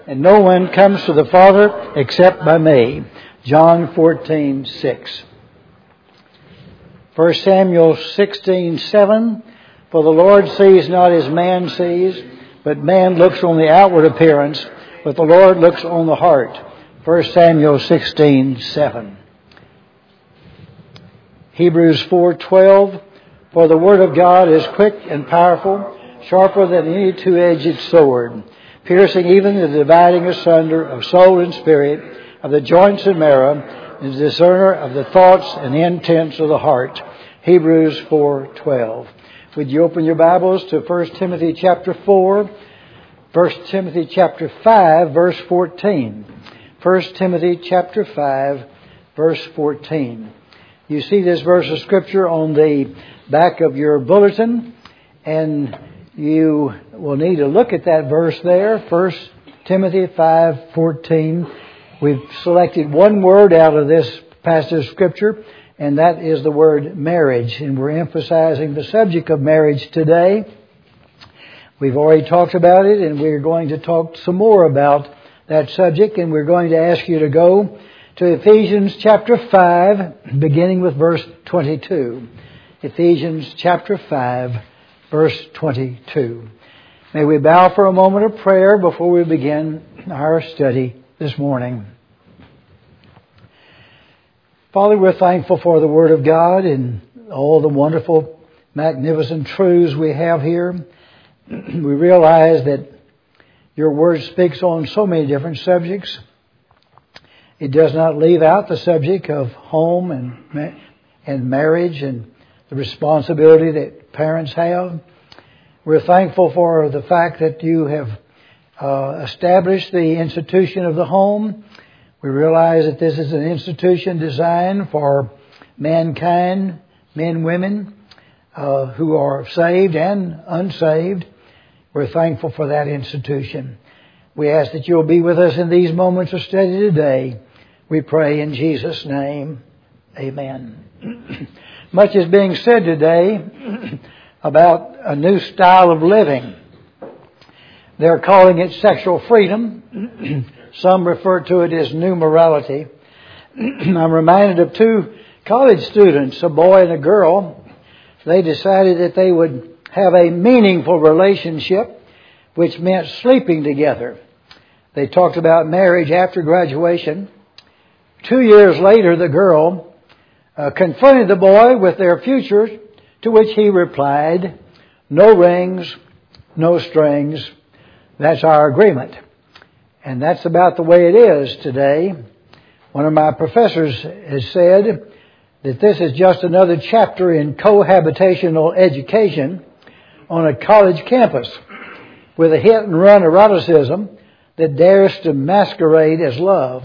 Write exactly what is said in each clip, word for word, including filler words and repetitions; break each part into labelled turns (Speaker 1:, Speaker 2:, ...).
Speaker 1: and no one comes to the Father except by me. John fourteen six. First Samuel sixteen seven. For the Lord sees not as man sees, but man looks on the outward appearance, but the Lord looks on the heart. First Samuel sixteen seven. Hebrews four twelve. For the word of God is quick and powerful, sharper than any two-edged sword, piercing even the dividing asunder of soul and spirit, of the joints and marrow, and the discerner of the thoughts and intents of the heart. Hebrews four twelve. Would you open your Bibles to First Timothy chapter four, First Timothy chapter five, verse fourteen. First Timothy chapter five, verse fourteen. You see this verse of Scripture on the back of your bulletin, and you will need to look at that verse there. First Timothy five fourteen. We've selected one word out of this passage of Scripture, and that is the word marriage. And we're emphasizing the subject of marriage today. We've already talked about it, and we're going to talk some more about that subject. And we're going to ask you to go to Ephesians chapter five, beginning with verse twenty-two. Ephesians chapter five, verse twenty-two. May we bow for a moment of prayer before we begin our study this morning. Father, we're thankful for the Word of God and all the wonderful, magnificent truths we have here. We realize that your Word speaks on so many different subjects. It does not leave out the subject of home and and marriage and the responsibility that parents have. We're thankful for the fact that you have uh, established the institution of the home. We realize that this is an institution designed for mankind, men, women, uh, who are saved and unsaved. We're thankful for that institution. We ask that you'll be with us in these moments of study today. We pray in Jesus' name. Amen. Much is being said today about a new style of living. They're calling it sexual freedom. Some refer to it as new morality. I'm reminded of two college students, a boy and a girl. They decided that they would have a meaningful relationship, which meant sleeping together. They talked about marriage after graduation. Two years later, the girl uh, confronted the boy with their future, to which he replied, "No rings, no strings. That's our agreement." And that's about the way it is today. One of my professors has said that this is just another chapter in cohabitational education on a college campus with a hit-and-run eroticism that dares to masquerade as love.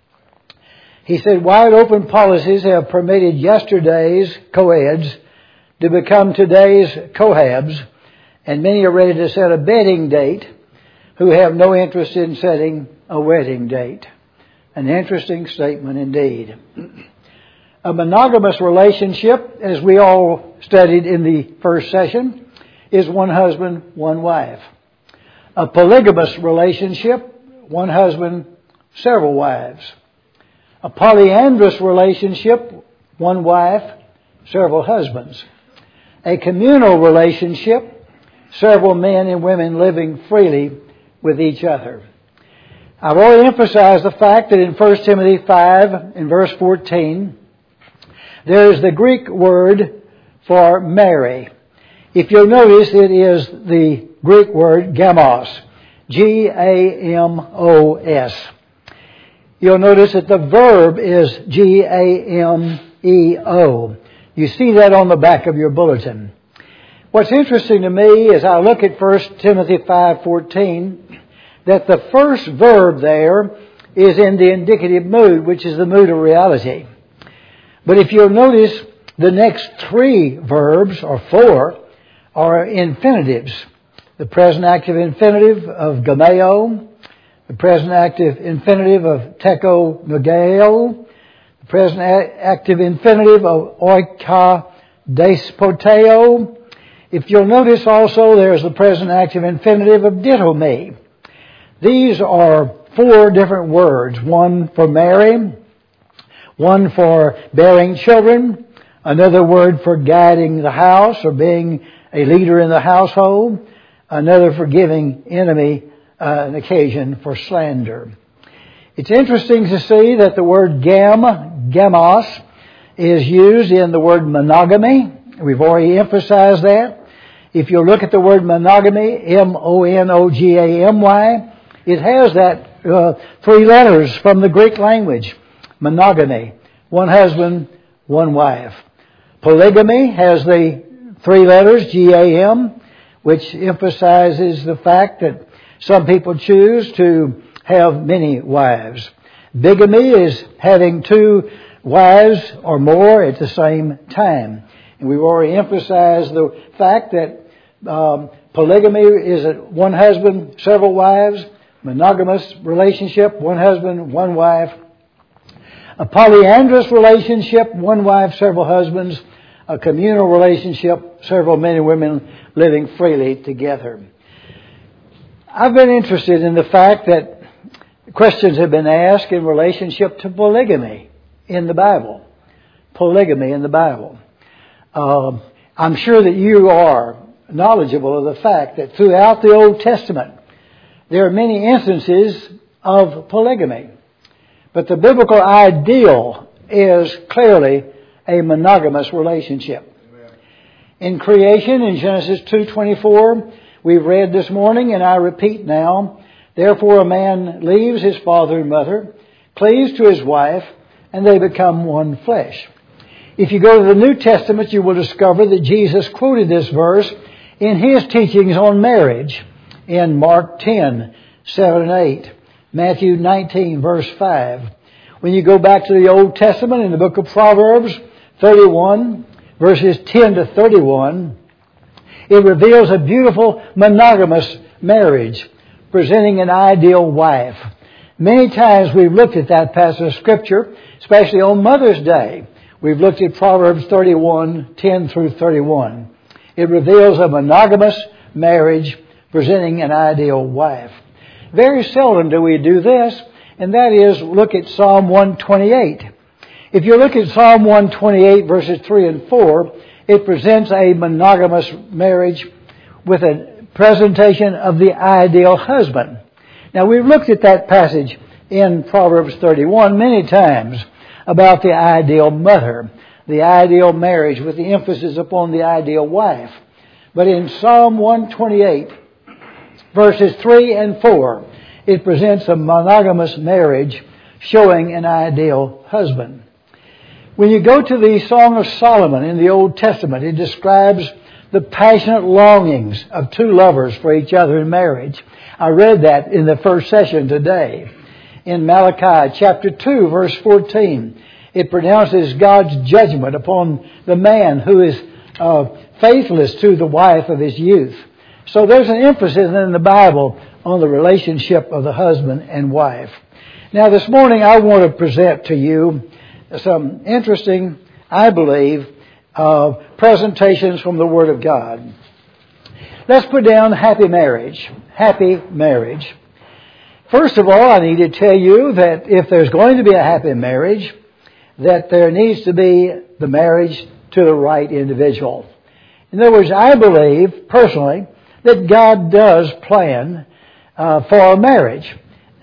Speaker 1: He said, wide open policies have permitted yesterday's co-eds to become today's cohabs, and many are ready to set a bedding date who have no interest in setting a wedding date. An interesting statement indeed. A monogamous relationship, as we all studied in the first session, is one husband, one wife. A polygamous relationship, one husband, several wives. A polyandrous relationship, one wife, several husbands. A communal relationship, several men and women living freely with each other. I've already emphasized the fact that in First Timothy five, in verse fourteen, there is the Greek word for marry. If you'll notice, it is the Greek word gamos, G A M O S. You'll notice that the verb is G A M E O. You see that on the back of your bulletin. What's interesting to me as I look at First Timothy five fourteen, that the first verb there is in the indicative mood, which is the mood of reality. But if you'll notice, the next three verbs, or four, are infinitives. The present active infinitive of gameo, the present active infinitive of teko nogeo, the present active infinitive of oika despoteo. If you'll notice also, there's the present active infinitive of ditome. These are four different words. One for marry, one for bearing children, another word for guiding the house or being a leader in the household, another for giving enemy uh, an occasion for slander. It's interesting to see that the word gam, gamos, is used in the word monogamy. We've already emphasized that. If you look at the word monogamy, M O N O G A M Y, it has that uh, three letters from the Greek language. Monogamy, one husband, one wife. Polygamy has the three letters, G A M, which emphasizes the fact that some people choose to have many wives. Bigamy is having two wives or more at the same time. And we've already emphasized the fact that um, polygamy is a one husband, several wives. Monogamous relationship, one husband, one wife. A polyandrous relationship, one wife, several husbands. A communal relationship, several men and women living freely together. I've been interested in the fact that questions have been asked in relationship to polygamy in the Bible. Polygamy in the Bible. Uh, I'm sure that you are knowledgeable of the fact that throughout the Old Testament there are many instances of polygamy. But the biblical ideal is clearly a monogamous relationship. Amen. In creation, in Genesis two twenty-four, we've read this morning, and I repeat now, therefore a man leaves his father and mother, cleaves to his wife, and they become one flesh. If you go to the New Testament, you will discover that Jesus quoted this verse in His teachings on marriage in Mark ten, seven and eight, Matthew nineteen, verse five. When you go back to the Old Testament in the book of Proverbs thirty-one, verses ten to thirty-one, it reveals a beautiful monogamous marriage, presenting an ideal wife. Many times we've looked at that passage of Scripture, especially on Mother's Day. We've looked at Proverbs thirty-one, ten through thirty-one. It reveals a monogamous marriage, presenting an ideal wife. Very seldom do we do this, and that is look at Psalm one twenty-eight. If you look at Psalm one twenty-eight, verses three and four, it presents a monogamous marriage with a presentation of the ideal husband. Now, we've looked at that passage in Proverbs thirty-one many times about the ideal mother, the ideal marriage with the emphasis upon the ideal wife. But in Psalm one twenty-eight, verses three and four, it presents a monogamous marriage showing an ideal husband. When you go to the Song of Solomon in the Old Testament, it describes the passionate longings of two lovers for each other in marriage. I read that in the first session today. In Malachi chapter two, verse fourteen, it pronounces God's judgment upon the man who is uh, faithless to the wife of his youth. So there's an emphasis in the Bible on the relationship of the husband and wife. Now this morning I want to present to you some interesting, I believe, uh, presentations from the Word of God. Let's put down happy marriage. Happy marriage. First of all, I need to tell you that if there's going to be a happy marriage, that there needs to be the marriage to the right individual. In other words, I believe, personally, that God does plan uh, for a marriage.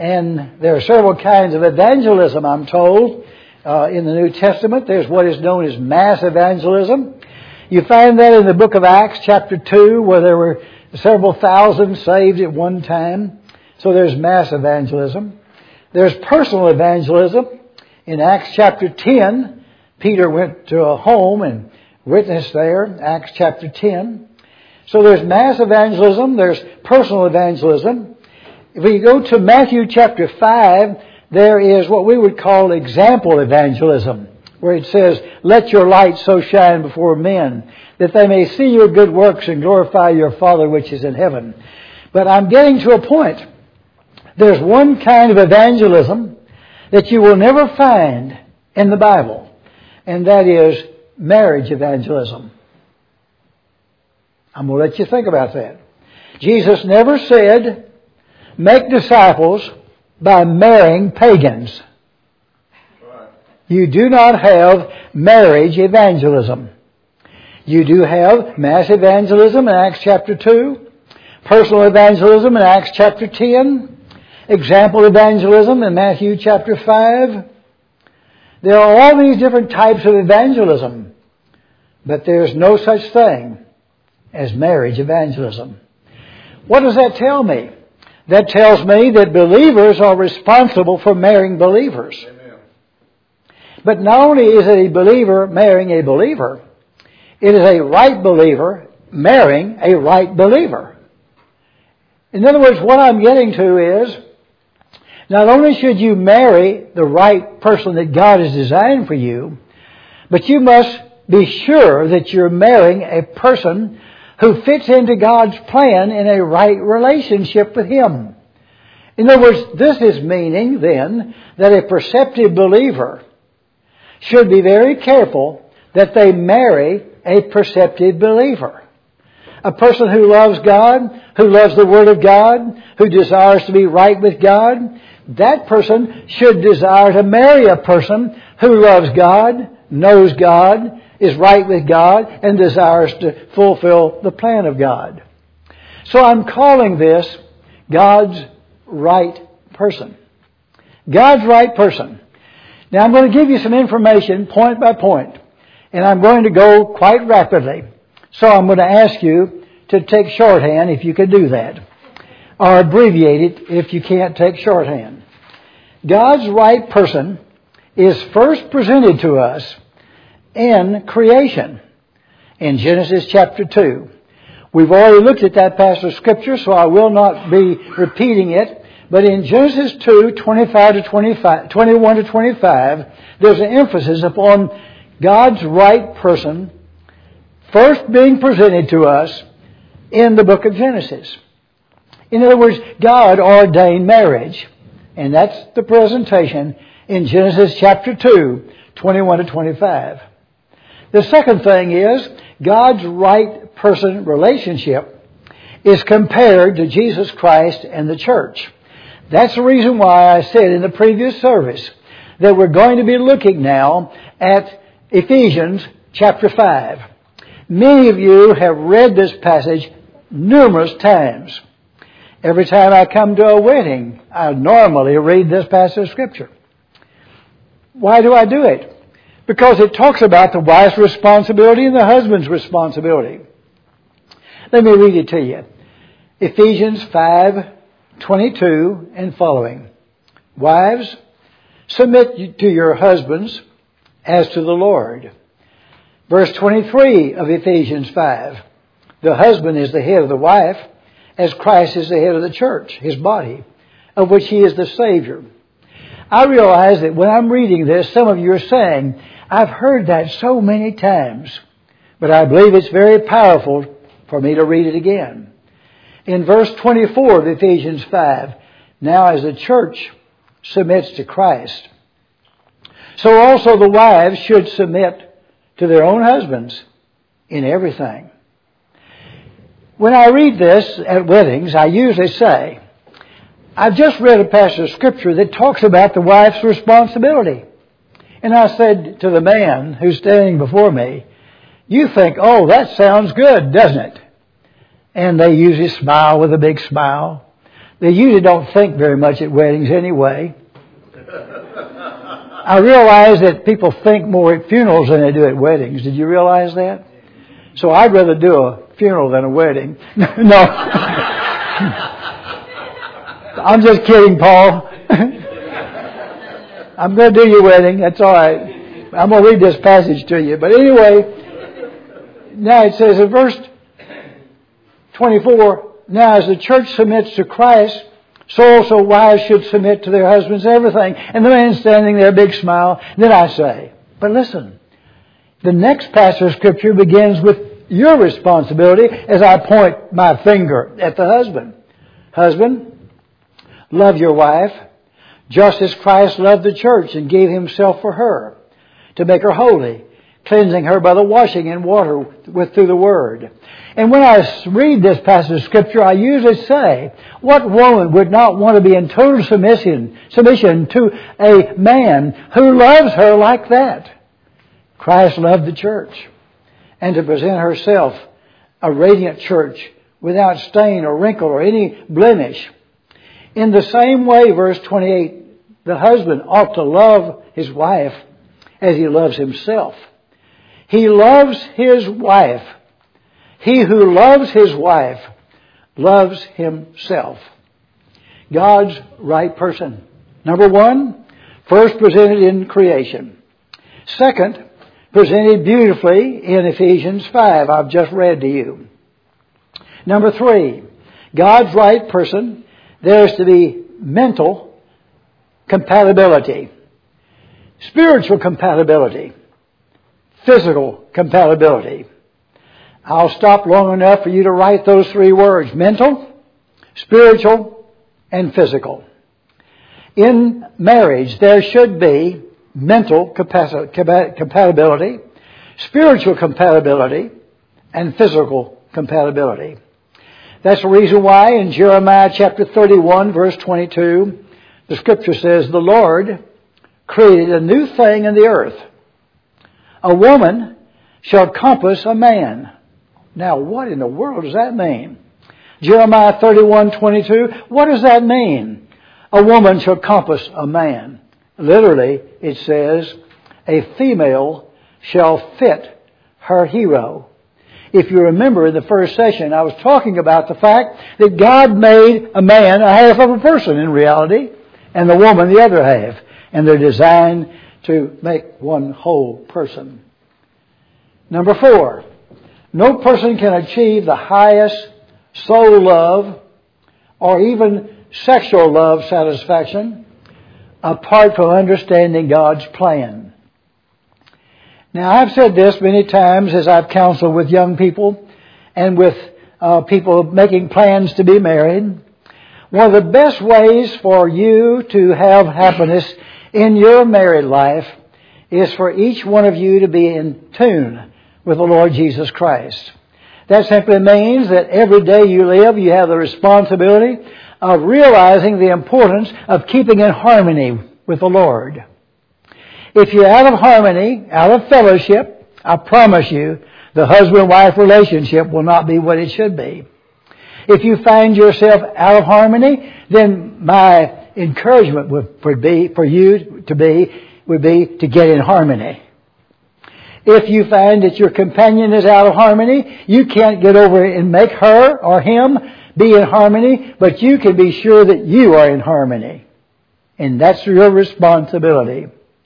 Speaker 1: And there are several kinds of evangelism, I'm told, uh, in the New Testament. There's what is known as mass evangelism. You find that in the book of Acts, chapter two, where there were several thousand saved at one time. So there's mass evangelism. There's personal evangelism. In Acts chapter ten, Peter went to a home and witnessed there, Acts chapter ten. So there's mass evangelism, there's personal evangelism. If we go to Matthew chapter five, there is what we would call example evangelism, where it says, let your light so shine before men, that they may see your good works and glorify your Father which is in heaven. But I'm getting to a point. There's one kind of evangelism that you will never find in the Bible, and that is marriage evangelism. I'm going to let you think about that. Jesus never said make disciples by marrying pagans. You do not have marriage evangelism. You do have mass evangelism in Acts chapter two, personal evangelism in Acts chapter ten, example evangelism in Matthew chapter five. There are all these different types of evangelism, but there's no such thing as marriage evangelism. What does that tell me? That tells me that believers are responsible for marrying believers. Amen. But not only is it a believer marrying a believer, it is a right believer marrying a right believer. In other words, what I'm getting to is, not only should you marry the right person that God has designed for you, but you must be sure that you're marrying a person who fits into God's plan in a right relationship with Him. In other words, this is meaning then that a perceptive believer should be very careful that they marry a perceptive believer. A person who loves God, who loves the Word of God, who desires to be right with God, that person should desire to marry a person who loves God, knows God, is right with God, and desires to fulfill the plan of God. So I'm calling this God's right person. God's right person. Now I'm going to give you some information point by point, and I'm going to go quite rapidly. So I'm going to ask you to take shorthand if you can do that, or abbreviate it if you can't take shorthand. God's right person is first presented to us in creation in Genesis chapter two. We've already looked at that passage of Scripture, so I will not be repeating it. But in Genesis two, twenty-five to twenty-five, twenty-one to twenty-five, there's an emphasis upon God's right person first being presented to us in the book of Genesis. In other words, God ordained marriage. And that's the presentation in Genesis chapter two, twenty-one to twenty-five. The second thing is, God's right person relationship is compared to Jesus Christ and the church. That's the reason why I said in the previous service that we're going to be looking now at Ephesians chapter five. Many of you have read this passage numerous times. Every time I come to a wedding, I normally read this passage of Scripture. Why do I do it? Because it talks about the wife's responsibility and the husband's responsibility. Let me read it to you. Ephesians five twenty-two and following. Wives, submit to your husbands as to the Lord. Verse twenty-three of Ephesians five. The husband is the head of the wife, as Christ is the head of the church, His body, of which He is the Savior. I realize that when I'm reading this, some of you are saying, I've heard that so many times, but I believe it's very powerful for me to read it again. In verse twenty-four of Ephesians five, now as the church submits to Christ, so also the wives should submit to their own husbands in everything. When I read this at weddings, I usually say, I've just read a passage of Scripture that talks about the wife's responsibility. And I said to the man who's standing before me, you think, oh, that sounds good, doesn't it? And they usually smile with a big smile. They usually don't think very much at weddings anyway. I realize that people think more at funerals than they do at weddings. Did you realize that? So I'd rather do a funeral than a wedding. No. I'm just kidding, Paul. I'm going to do your wedding. That's all right. I'm going to read this passage to you. But anyway, now it says in verse twenty-four, now as the church submits to Christ, so also wives should submit to their husbands and everything. And the man standing there, big smile. Then I say, but listen, the next passage of Scripture begins with your responsibility as I point my finger at the husband. Husband, love your wife, just as Christ loved the church and gave Himself for her, to make her holy, cleansing her by the washing in water with through the Word. And when I read this passage of Scripture, I usually say, what woman would not want to be in total submission, submission to a man who loves her like that? Christ loved the church, and to present herself a radiant church without stain or wrinkle or any blemish. In the same way, verse twenty-eight, the husband ought to love his wife as he loves himself. He loves his wife. He who loves his wife loves himself. God's right person. Number one, first presented in creation. Second, presented beautifully in Ephesians five, I've just read to you. Number three, God's right person, there is to be mental compatibility, spiritual compatibility, physical compatibility. I'll stop long enough for you to write those three words: mental, spiritual, and physical. In marriage, there should be mental compatibility, spiritual compatibility, and physical compatibility. That's the reason why in Jeremiah chapter thirty-one, verse twenty-two, the Scripture says, the Lord created a new thing in the earth. A woman shall compass a man. Now, what in the world does that mean? Jeremiah thirty-one, twenty-two, what does that mean? A woman shall compass a man. Literally, it says, a female shall fit her hero. If you remember in the first session, I was talking about the fact that God made a man a half of a person in reality, and the woman the other half. And they're designed to make one whole person. Number four, no person can achieve the highest soul love or even sexual love satisfaction apart from understanding God's plan. Now, I've said this many times as I've counseled with young people and with uh, people making plans to be married. One of the best ways for you to have happiness in your married life is for each one of you to be in tune with the Lord Jesus Christ. That simply means that every day you live, you have the responsibility of realizing the importance of keeping in harmony with the Lord. If you're out of harmony, out of fellowship, I promise you, the husband-wife relationship will not be what it should be. If you find yourself out of harmony, then my encouragement would, would be for you to be would be to get in harmony. If you find that your companion is out of harmony, you can't get over and make her or him be in harmony, but you can be sure that you are in harmony. And that's your responsibility.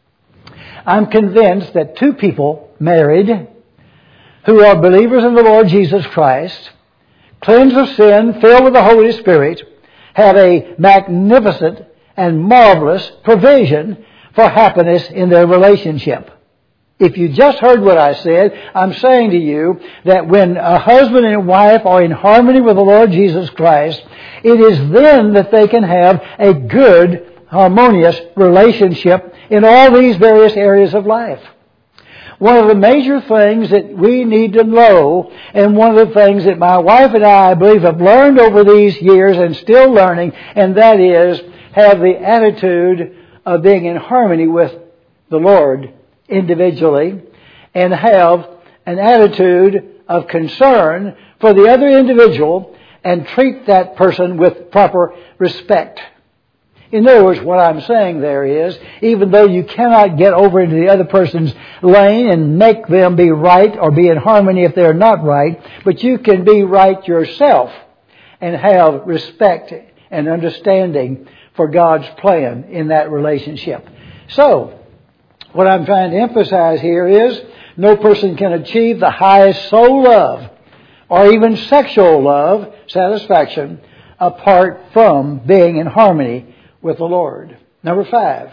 Speaker 1: I'm convinced that two people married who are believers in the Lord Jesus Christ, cleansed of sin, filled with the Holy Spirit, have a magnificent and marvelous provision for happiness in their relationship. If you just heard what I said, I'm saying to you that when a husband and wife are in harmony with the Lord Jesus Christ, it is then that they can have a good, harmonious relationship in all these various areas of life. One of the major things that we need to know, and one of the things that my wife and I, I believe, have learned over these years and still learning, and that is have the attitude of being in harmony with the Lord individually, and have an attitude of concern for the other individual and treat that person with proper respect. In other words, what I'm saying there is, even though you cannot get over into the other person's lane and make them be right or be in harmony if they're not right, but you can be right yourself and have respect and understanding for God's plan in that relationship. So, what I'm trying to emphasize here is, no person can achieve the highest soul love or even sexual love satisfaction apart from being in harmony with the Lord. Number five,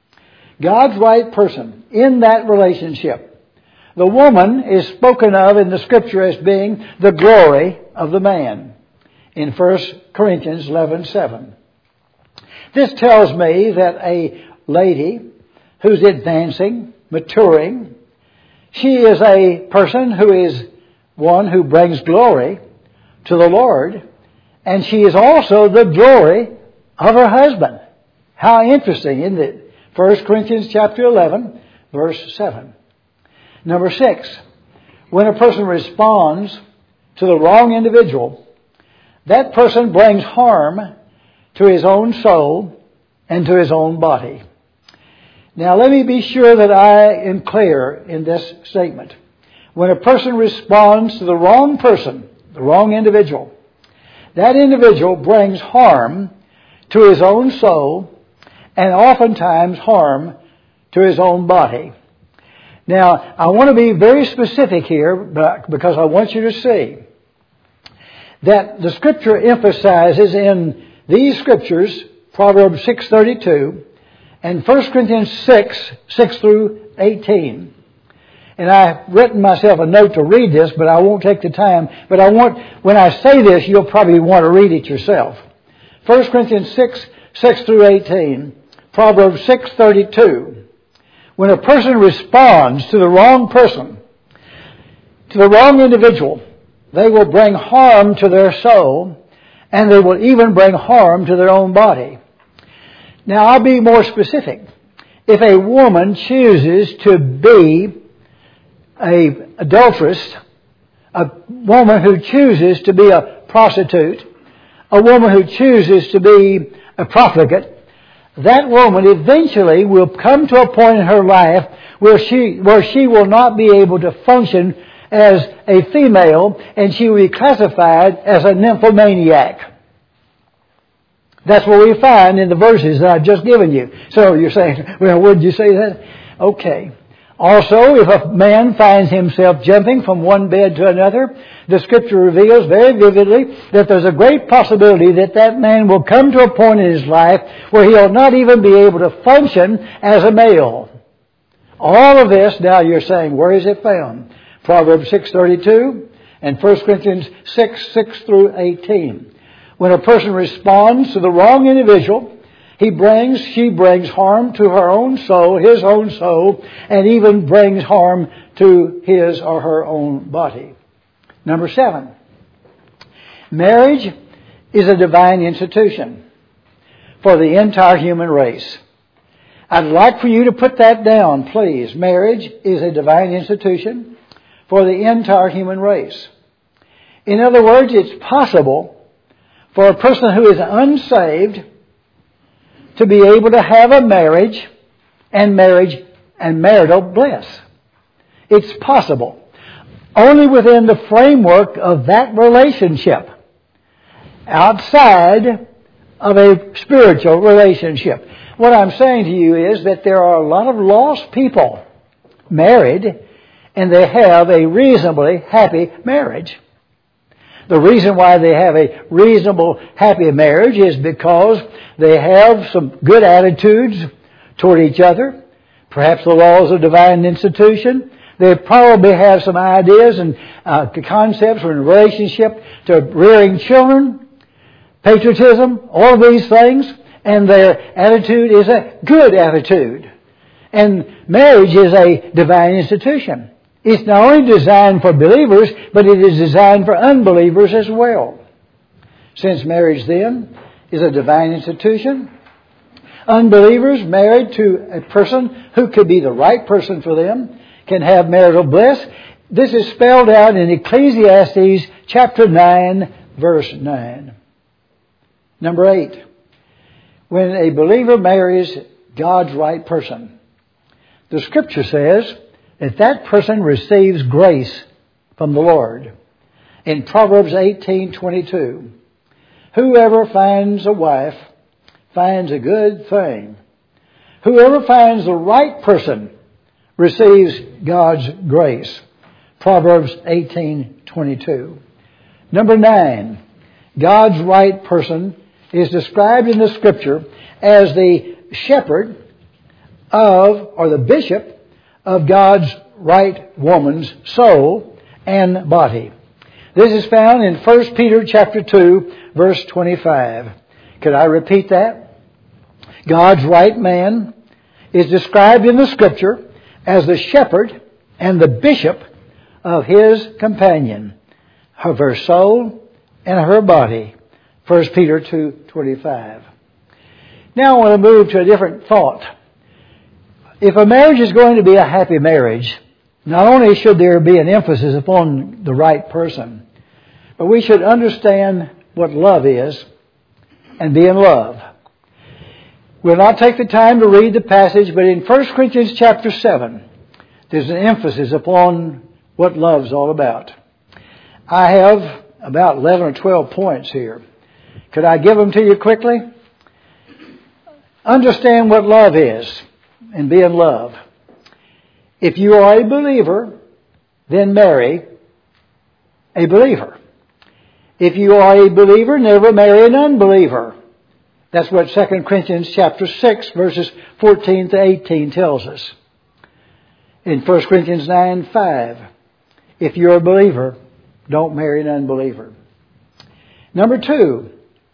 Speaker 1: God's right person in that relationship. The woman is spoken of in the Scripture as being the glory of the man in First Corinthians eleven seven. This tells me that a lady who's advancing, maturing, She is a person who is one who brings glory to the Lord, and she is also the glory of her husband. How interesting, isn't it? First Corinthians chapter eleven, verse seven. Number six, when a person responds to the wrong individual, that person brings harm to his own soul and to his own body. Now let me be sure that I am clear in this statement. When a person responds to the wrong person, the wrong individual, that individual brings harm to his own soul and oftentimes harm to his own body. Now, I want to be very specific here because I want you to see that the Scripture emphasizes in these Scriptures, Proverbs six thirty-two and First Corinthians six, six through eighteen. And I've written myself a note to read this, but I won't take the time. But I want, when I say this, you'll probably want to read it yourself. First Corinthians six, six through eighteen, Proverbs six thirty-two. When a person responds to the wrong person, to the wrong individual, they will bring harm to their soul, and they will even bring harm to their own body. Now, I'll be more specific. If a woman chooses to be a adulteress, a woman who chooses to be a prostitute, a woman who chooses to be a profligate, that woman eventually will come to a point in her life where she, where she will not be able to function as a female, and she will be classified as a nymphomaniac. That's what we find in the verses that I've just given you. So you're saying, well, would you say that? Okay. Also, if a man finds himself jumping from one bed to another, the Scripture reveals very vividly that there's a great possibility that that man will come to a point in his life where he'll not even be able to function as a male. All of this, now you're saying, where is it found? Proverbs six thirty-two and First Corinthians six, six through eighteen. When a person responds to the wrong individual, He brings, she brings harm to her own soul, his own soul, and even brings harm to his or her own body. Number seven, marriage is a divine institution for the entire human race. I'd like for you to put that down, please. Marriage is a divine institution for the entire human race. In other words, it's possible for a person who is unsaved to be able to have a marriage and marriage and marital bliss. It's possible. Only within the framework of that relationship. Outside of a spiritual relationship. What I'm saying to you is that there are a lot of lost people married and they have a reasonably happy marriage. The reason why they have a reasonable, happy marriage is because they have some good attitudes toward each other. Perhaps the laws of divine institution. They probably have some ideas and uh, concepts in relationship to rearing children, patriotism, all of these things. And their attitude is a good attitude. And marriage is a divine institution. It's not only designed for believers, but it is designed for unbelievers as well. Since marriage then is a divine institution, unbelievers married to a person who could be the right person for them can have marital bliss. This is spelled out in Ecclesiastes chapter nine, verse nine. Number eight, when a believer marries God's right person, the Scripture says that that person receives grace from the Lord. In Proverbs eighteen twenty-two, whoever finds a wife finds a good thing. Whoever finds the right person receives God's grace. Proverbs eighteen twenty-two. Number nine, God's right person is described in the Scripture as the shepherd of, or the bishop of God's right woman's soul and body. This is found in First Peter chapter two, verse twenty-five. Could I repeat that? God's right man is described in the Scripture as the shepherd and the bishop of his companion, of her soul and her body. First Peter two twenty-five. Now I want to move to a different thought. If a marriage is going to be a happy marriage, not only should there be an emphasis upon the right person, but we should understand what love is and be in love. We'll not take the time to read the passage, but in First Corinthians chapter seven, there's an emphasis upon what love's all about. I have about eleven or twelve points here. Could I give them to you quickly? Understand what love is and be in love. If you are a believer, then marry a believer. If you are a believer, never marry an unbeliever. That's what Second Corinthians chapter six, verses fourteen to eighteen tells us. In First Corinthians nine five, if you're a believer, don't marry an unbeliever. Number two,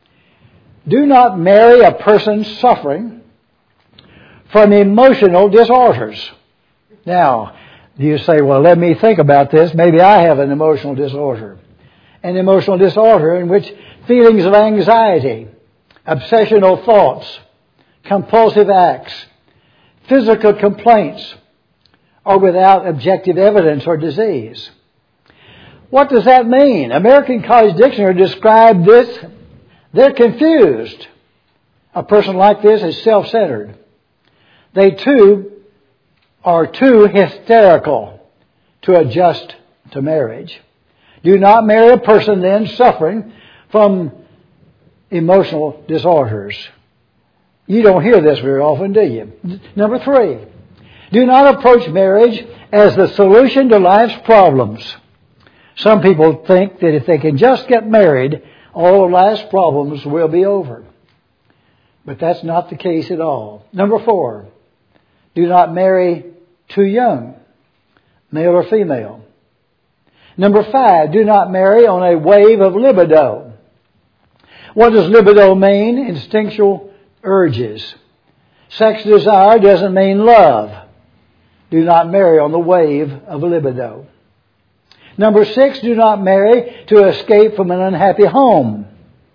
Speaker 1: do not marry a person suffering from emotional disorders. Now, you say, well, let me think about this. Maybe I have an emotional disorder. An emotional disorder in which feelings of anxiety, obsessional thoughts, compulsive acts, physical complaints are without objective evidence or disease. What does that mean? American College Dictionary described this. They're confused. A person like this is self-centered. They too are too hysterical to adjust to marriage. Do not marry a person then suffering from emotional disorders. You don't hear this very often, do you? Number three, do not approach marriage as the solution to life's problems. Some people think that if they can just get married, all of life's problems will be over. But that's not the case at all. Number four, do not marry too young, male or female. Number five, do not marry on a wave of libido. What does libido mean? Instinctual urges. Sex desire doesn't mean love. Do not marry on the wave of libido. Number six, do not marry to escape from an unhappy home.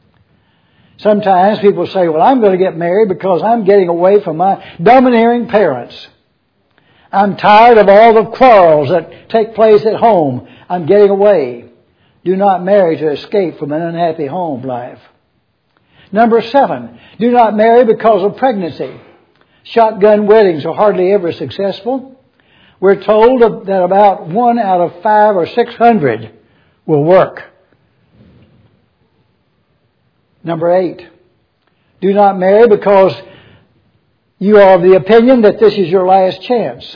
Speaker 1: Sometimes people say, well, I'm going to get married because I'm getting away from my domineering parents. I'm tired of all the quarrels that take place at home. I'm getting away. Do not marry to escape from an unhappy home life. Number seven, do not marry because of pregnancy. Shotgun weddings are hardly ever successful. We're told that about one out of five or six hundred will work. Number eight, do not marry because you are of the opinion that this is your last chance.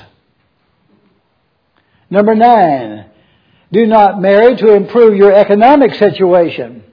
Speaker 1: Number nine, do not marry to improve your economic situation.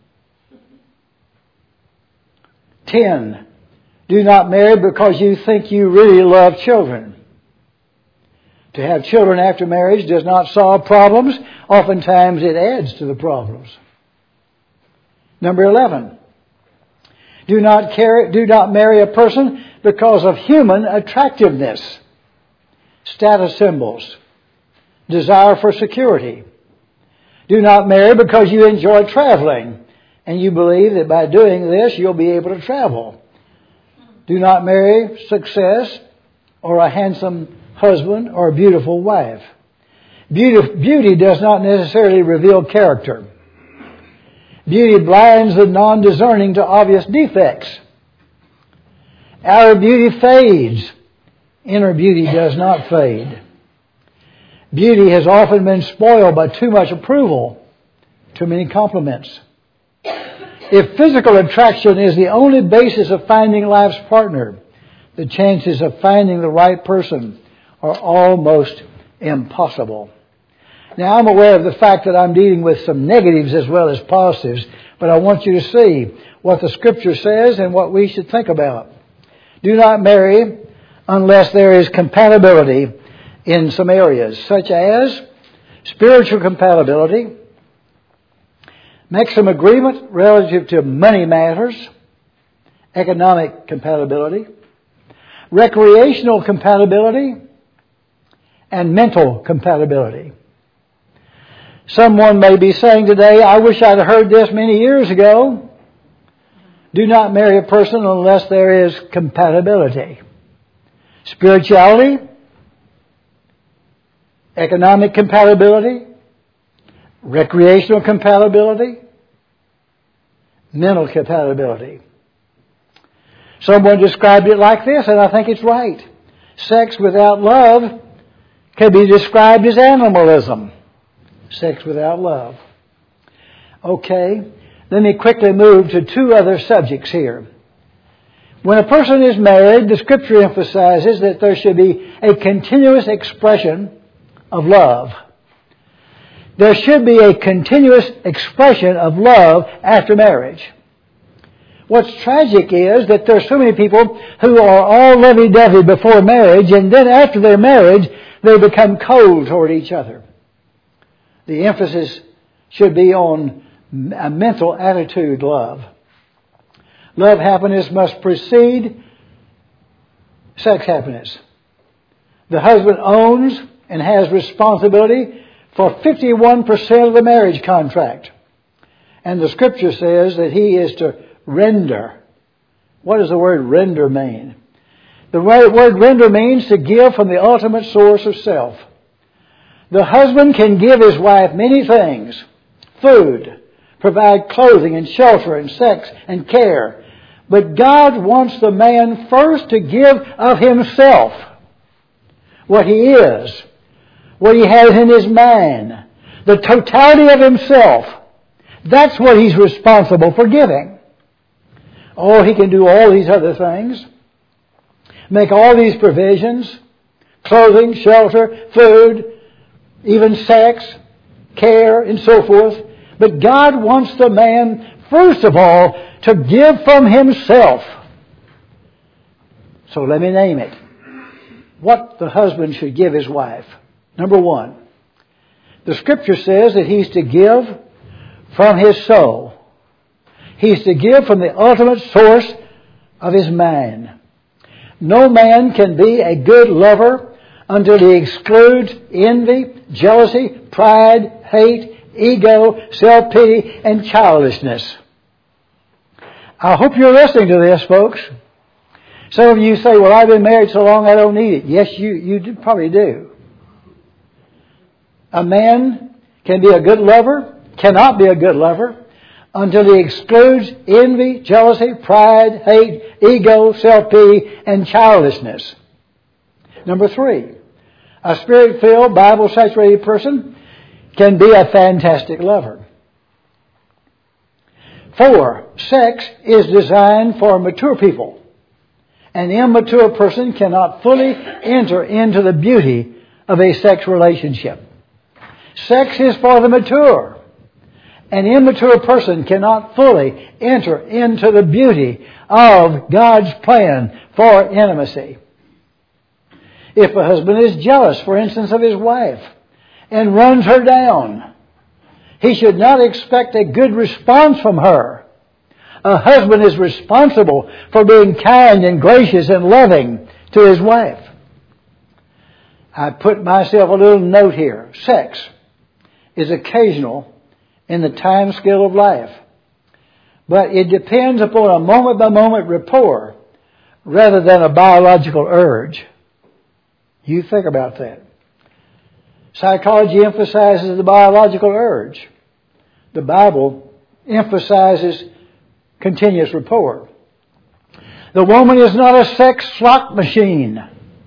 Speaker 1: Ten, do not marry because you think you really love children. To have children after marriage does not solve problems. Oftentimes it adds to the problems. Number eleven, do not carry, do not marry a person because of human attractiveness, status symbols, desire for security. Do not marry because you enjoy traveling and you believe that by doing this you'll be able to travel. Do not marry success or a handsome husband or a beautiful wife. Beauty, beauty does not necessarily reveal character. Beauty blinds the non-discerning to obvious defects. Outer beauty fades. Inner beauty does not fade. Beauty has often been spoiled by too much approval, too many compliments. If physical attraction is the only basis of finding life's partner, the chances of finding the right person are almost impossible. Now, I'm aware of the fact that I'm dealing with some negatives as well as positives, but I want you to see what the Scripture says and what we should think about. Do not marry unless there is compatibility in some areas, such as spiritual compatibility, make some agreement relative to money matters, economic compatibility, recreational compatibility, and mental compatibility. Someone may be saying today, I wish I'd heard this many years ago. Do not marry a person unless there is compatibility. Spirituality, economic compatibility, recreational compatibility, mental compatibility. Someone described it like this, and I think it's right. Sex without love can be described as animalism. Sex without love. Okay, let me quickly move to two other subjects here. When a person is married, the Scripture emphasizes that there should be a continuous expression of love. There should be a continuous expression of love after marriage. What's tragic is that there are so many people who are all lovey-dovey before marriage, and then after their marriage, they become cold toward each other. The emphasis should be on a mental attitude love. Love happiness must precede sex happiness. The husband owns and has responsibility for fifty-one percent of the marriage contract. And the Scripture says that he is to render. What does the word render mean? The word render means to give from the ultimate source of self. The husband can give his wife many things. Food, provide clothing and shelter and sex and care. But God wants the man first to give of himself. What he is. What he has in his mind. The totality of himself. That's what he's responsible for giving. Oh, he can do all these other things. Make all these provisions. Clothing, shelter, food, even sex, care, and so forth. But God wants the man, first of all, to give from himself. So let me name it. What the husband should give his wife. Number one, the Scripture says that he's to give from his soul. He's to give from the ultimate source of his mind. No man can be a good lover until he excludes envy, jealousy, pride, hate, ego, self-pity, and childishness. I hope you're listening to this, folks. Some of you say, well, I've been married so long I don't need it. Yes, you, you do, probably do. A man can be a good lover, cannot be a good lover, until he excludes envy, jealousy, pride, hate, ego, self-pity, and childishness. Number three, a Spirit-filled, Bible-saturated person can be a fantastic lover. Four, sex is designed for mature people. An immature person cannot fully enter into the beauty of a sex relationship. Sex is for the mature. An immature person cannot fully enter into the beauty of God's plan for intimacy. If a husband is jealous, for instance, of his wife and runs her down, he should not expect a good response from her. A husband is responsible for being kind and gracious and loving to his wife. I put myself a little note here. Sex is occasional in the time scale of life, but it depends upon a moment-by-moment rapport rather than a biological urge. You think about that. Psychology emphasizes the biological urge. The Bible emphasizes continuous rapport. The woman is not a sex slot machine.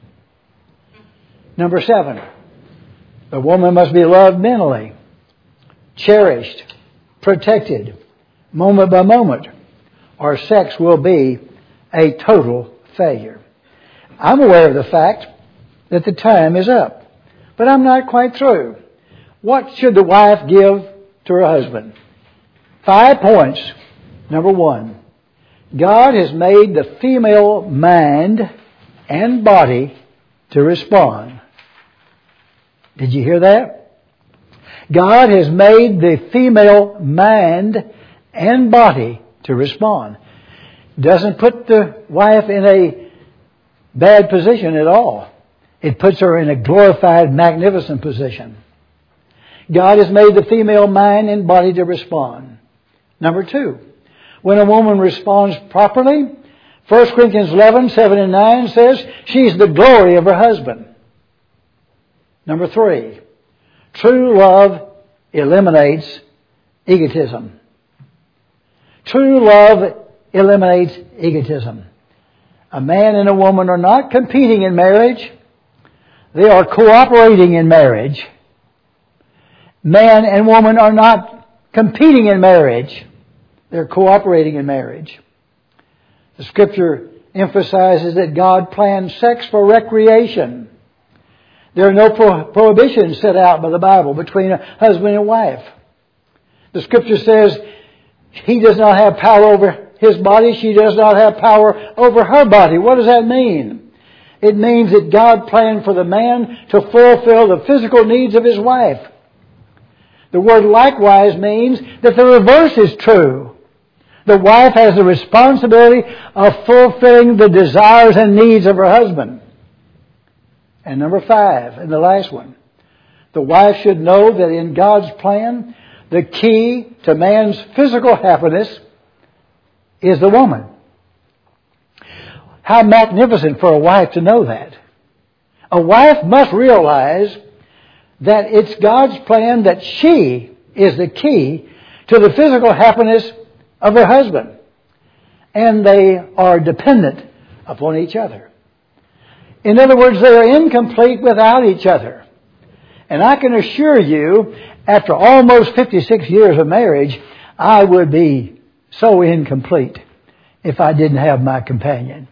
Speaker 1: Number seven, the woman must be loved mentally, cherished, protected, moment by moment, or sex will be a total failure. I'm aware of the fact that the time is up, but I'm not quite through. What should the wife give to her husband? Five points. Number one, God has made the female mind and body to respond. Did you hear that? God has made the female mind and body to respond. Doesn't put the wife in a bad position at all. It puts her in a glorified, magnificent position. God has made the female mind and body to respond. Number two, when a woman responds properly, First Corinthians eleven, seven and nine says she's the glory of her husband. Number three, true love eliminates egotism. True love eliminates egotism. A man and a woman are not competing in marriage. They are cooperating in marriage. Man and woman are not competing in marriage. They're cooperating in marriage. The Scripture emphasizes that God planned sex for recreation. There are no pro- prohibitions set out by the Bible between a husband and wife. The Scripture says he does not have power over his body. She does not have power over her body. What does that mean? It means that God planned for the man to fulfill the physical needs of his wife. The word likewise means that the reverse is true. The wife has the responsibility of fulfilling the desires and needs of her husband. And number five, and the last one, the wife should know that in God's plan, the key to man's physical happiness is the woman. How magnificent for a wife to know that. A wife must realize that it's God's plan that she is the key to the physical happiness of her husband. And they are dependent upon each other. In other words, they are incomplete without each other. And I can assure you, after almost fifty-six years of marriage, I would be so incomplete if I didn't have my companion.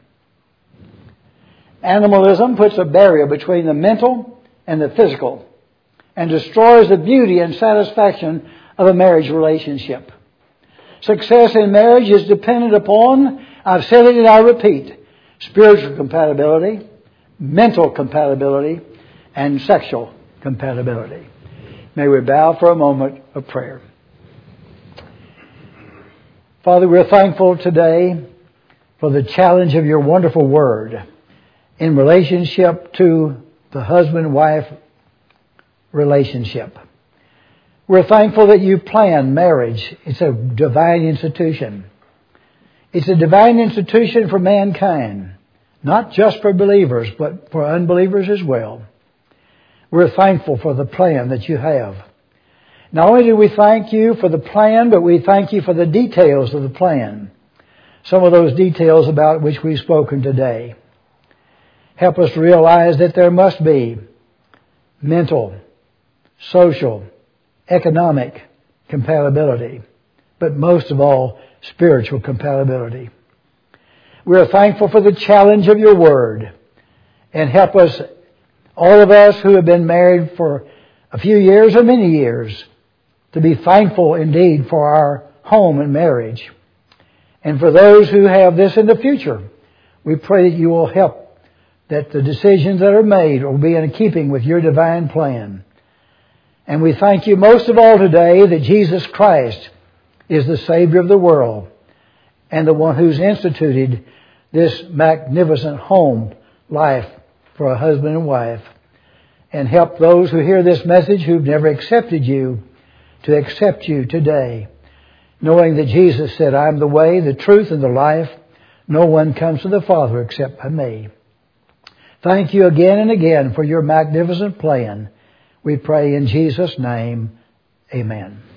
Speaker 1: Animalism puts a barrier between the mental and the physical and destroys the beauty and satisfaction of a marriage relationship. Success in marriage is dependent upon, I've said it and I repeat, spiritual compatibility, mental compatibility, and sexual compatibility. May we bow for a moment of prayer. Father, we're thankful today for the challenge of your wonderful word in relationship to the husband-wife relationship. We're thankful that you planned marriage. It's a divine institution. It's a divine institution for mankind, not just for believers, but for unbelievers as well. We're thankful for the plan that you have. Not only do we thank you for the plan, but we thank you for the details of the plan. Some of those details about which we've spoken today. Help us to realize that there must be mental, social, economic compatibility, but most of all, spiritual compatibility. We are thankful for the challenge of your word, and help us, all of us who have been married for a few years or many years, to be thankful indeed for our home and marriage. And for those who have this in the future, we pray that you will help that the decisions that are made will be in keeping with your divine plan. And we thank you most of all today that Jesus Christ is the Savior of the world and the one who's instituted this magnificent home life for a husband and wife. And help those who hear this message who've never accepted you to accept you today, knowing that Jesus said, I'm the way, the truth, and the life. No one comes to the Father except by me. Thank you again and again for your magnificent plan. We pray in Jesus' name, amen.